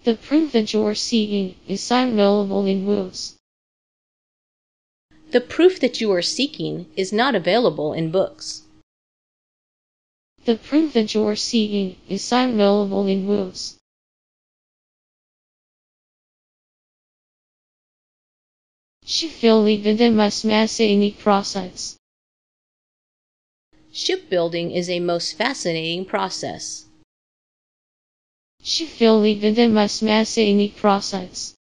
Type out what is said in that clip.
The proof that you are seeking is not available in books. The proof that you are seeking is not available in books. The proof that you are seeking is not available in books. Shipbuilding is a most fascinating process. Shipbuilding is a most fascinating process. Shipbuilding is a most fascinating process.